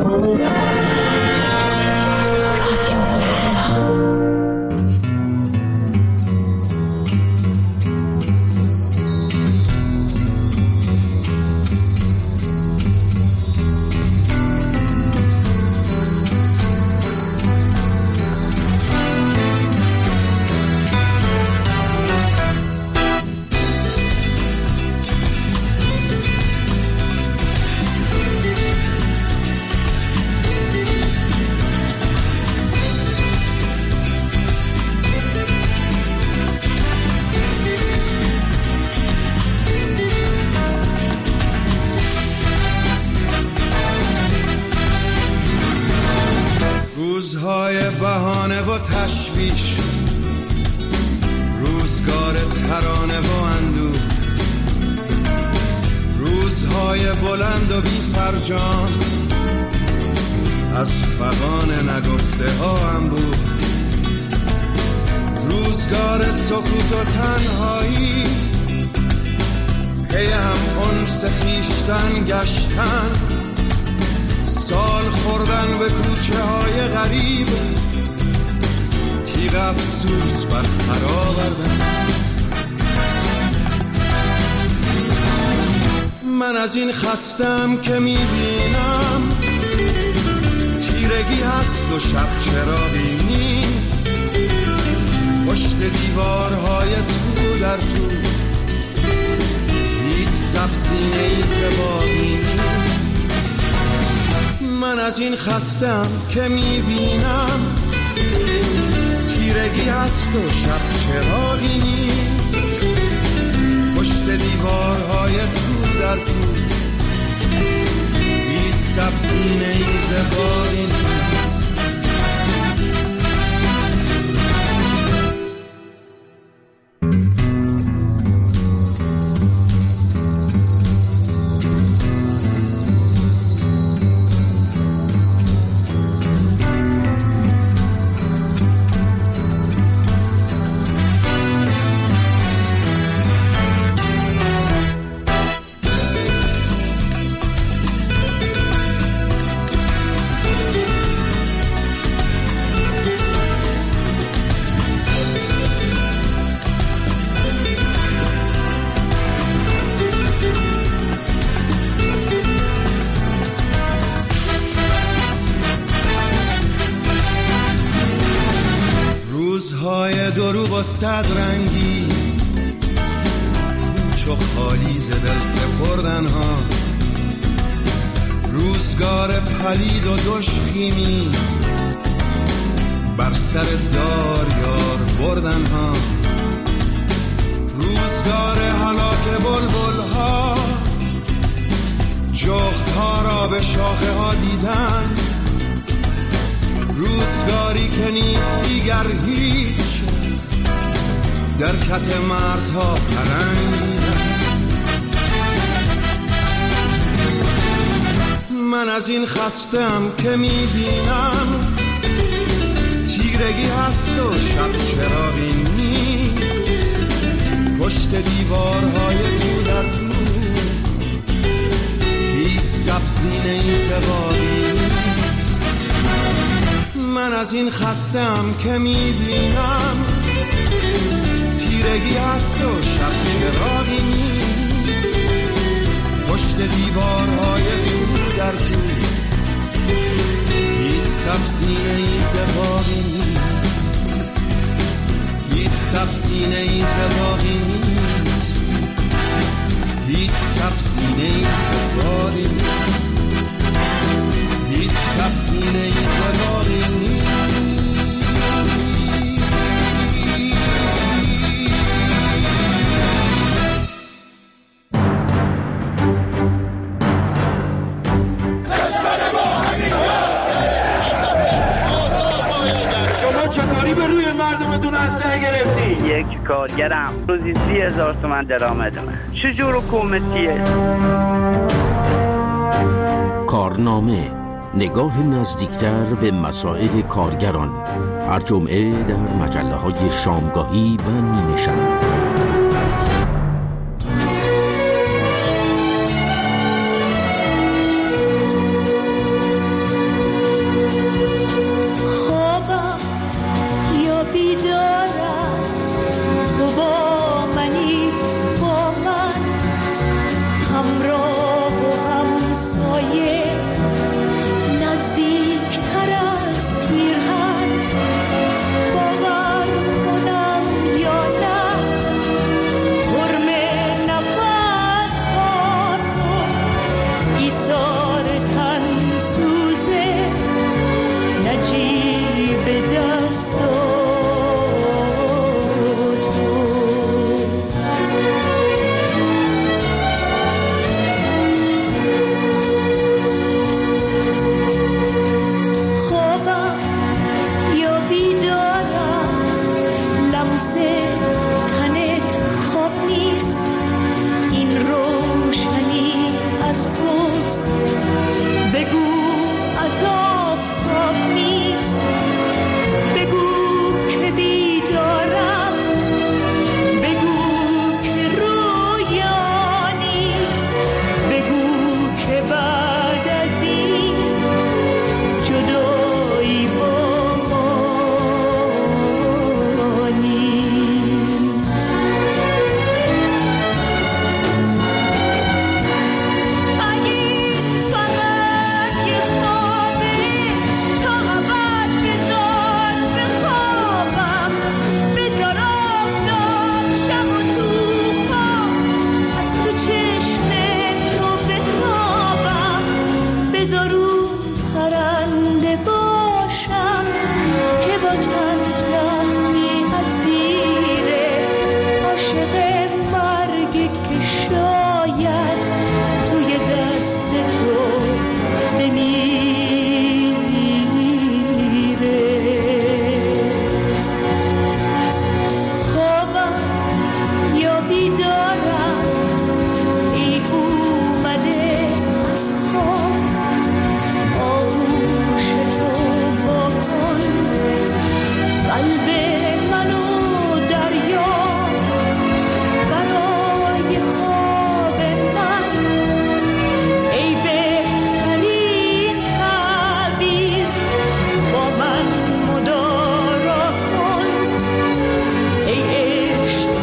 روزهای بهانه و تشویش، روزگار ترانه و اندوه، روزهای بلند و بی فرجام، از فغان نگفته ها انبوه، روزگار سکوت و تنهایی، پی هم انس خویشتن گشتن، سال خوردن به کوچه های غریب، تیغ افسوس بر پر آوردن. من از این خستم که میبینم تیرگی هست و شب چراغی نیست، پشت دیوارهای تو در تو هیچ سبزینه‌ای زبانی نیست. من از این خستم که میبینم تیرگی هست و شب چراغی نیست، پشت دیوارهای تو در تو هیچ سبزینه‌ای زبانی نیست. روزهای دروغ و صد رنگی، پوچ و خالی ز دل سپردن ها، روزگار پلید و دشخیمی، بر سر دار یار بردن ها، روزگار هلاک بلبل ها، جغد ها را به شاخه ها دیدن، روزگاری که نیست دیگر هیچ، در کت مردها پرنگ. من از این خستم که میبینم تیرگی هست و شب چراغی نیست، پشت دیوارهای تو در تو هیچ سبزینه‌ای زبانی نیست. من از این خستم که میبینم تیرگی هست و شب چراغی نیست، پشت دیوارهای تو در تو هیچ سبزینه‌ای زبانی نیست، هیچ سبزینه‌ای زبانی نیست، هیچ سبزینه‌ای زبانی نیست، هیچ سبزینه‌ای زبانی نیست. به روی مردم بدون اسلحه گرفتی؟ یک کارگرم روزی 30,000 تومان درآمد دارم. چجور حکومتیه؟ کارنامه، نگاه نزدیکتر به مسائل کارگران، هر جمعه در مجله‌های شامگاهی و نیمه شب. پرنده باشم که با تن زخمی اسیره عاشق مرگی که شاید توی دست تو بمیره. خوابم یا بیدارم ای اومده از خواب، آغوش تو واکن قلب منو دریا برای خواب من، ای بهترین تعبیر با من مدارا کن، ای عشق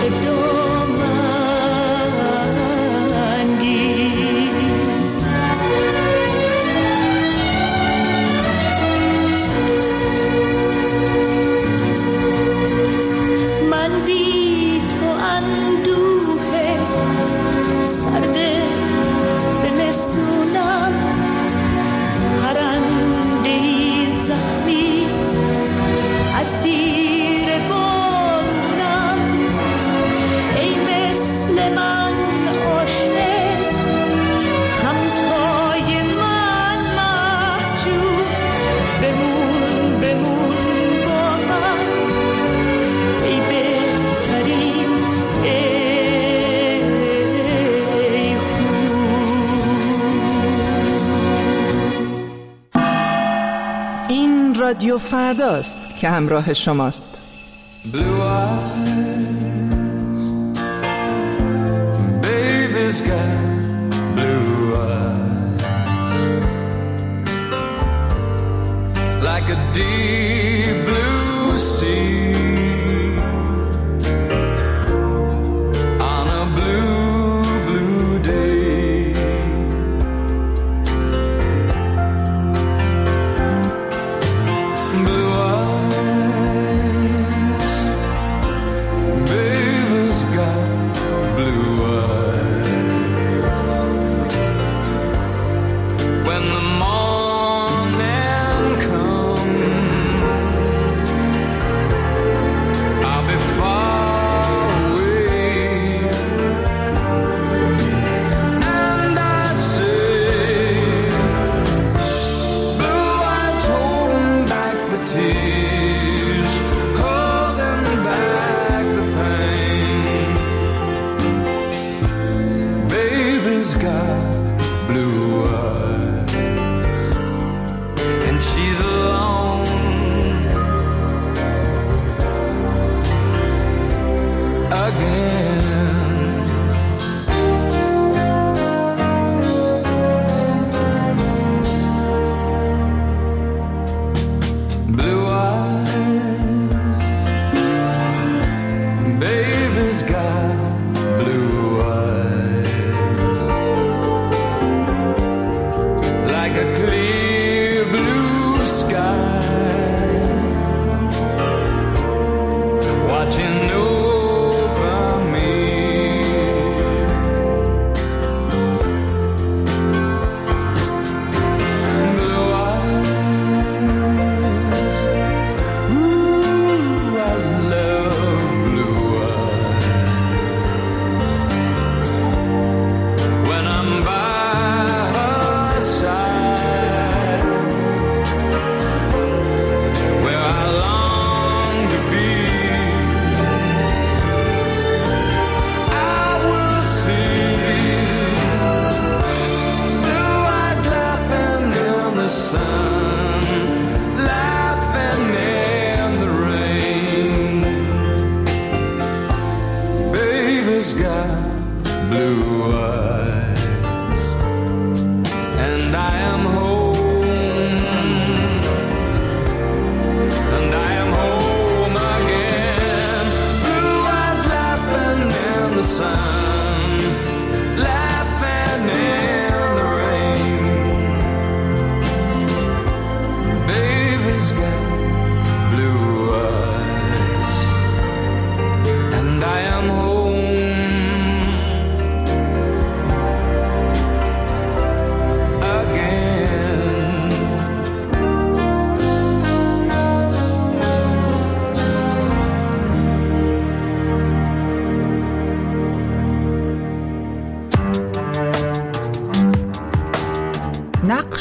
دامنگیر. من بی تو اندوه سرد زمستونم، پرنده‌ای زخمی اسیر بارونم، ای مثل من عاشق همتای من محجوب، بمون بمون با من، ای بهترین ای خوب. این رادیو فرداست که همراه شماست. Blue eyes, baby's got blue eyes, like a deep blue sea on a blue, blue day. Blue eyes, baby's got blue eyes. When the morning comes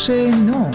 بخش 9.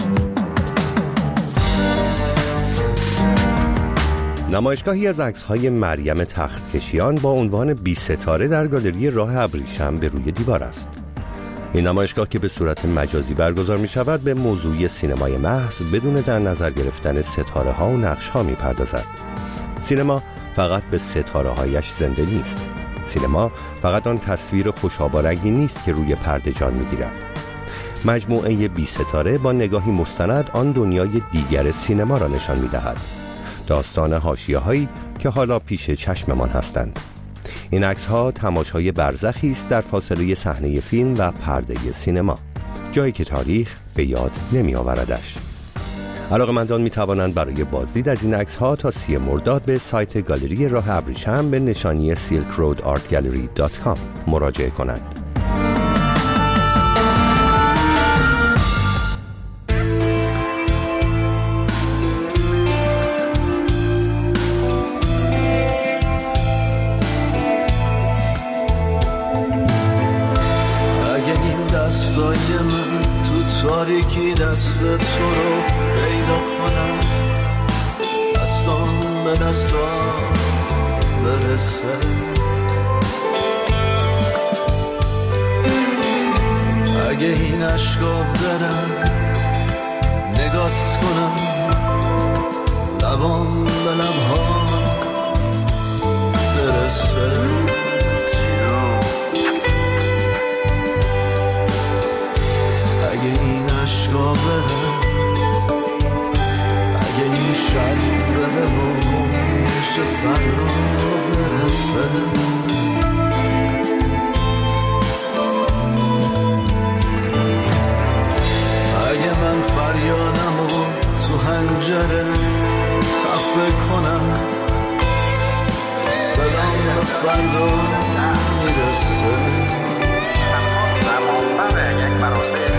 نمایشگاهی از عکس‌های مریم تختکشیان با عنوان 20 ستاره در گالری راه ابریشم به روی دیوار است. این نمایشگاه که به صورت مجازی برگزار می شود به موضوع سینمای محض بدون در نظر گرفتن ستاره ها و نقش ها می پردازد. سینما فقط به ستاره هایش زنده نیست. سینما فقط آن تصویر خوشابارنگی نیست که روی پرده جان می گیرد. مجموعه 20 ستاره با نگاهی مستند آن دنیای دیگر سینما را نشان می دهد. داستان حاشیه هایی که حالا پیش چشممان هستند. این عکس ها تماشای برزخی است در فاصله صحنه فیلم و پرده سینما، جایی که تاریخ به یاد نمی آوردش. علاقه‌مندان می توانند برای بازدید از این عکس ها تا 30 مرداد به سایت گالری راه ابریشم به نشانی silkroadartgallery.com مراجعه کنند. تاریکی دست تو رو پیدا کنم، دستان به دستان برسه، اگه این عشقا برم نگات کنم، لبان به لبها برسه، اگه این عشقا بره، اگه این شب بره و میشه فردا برسه، اگه من فریادمو تو حنجره خفه کنم، صدام به فردا میرسه. یک مراسم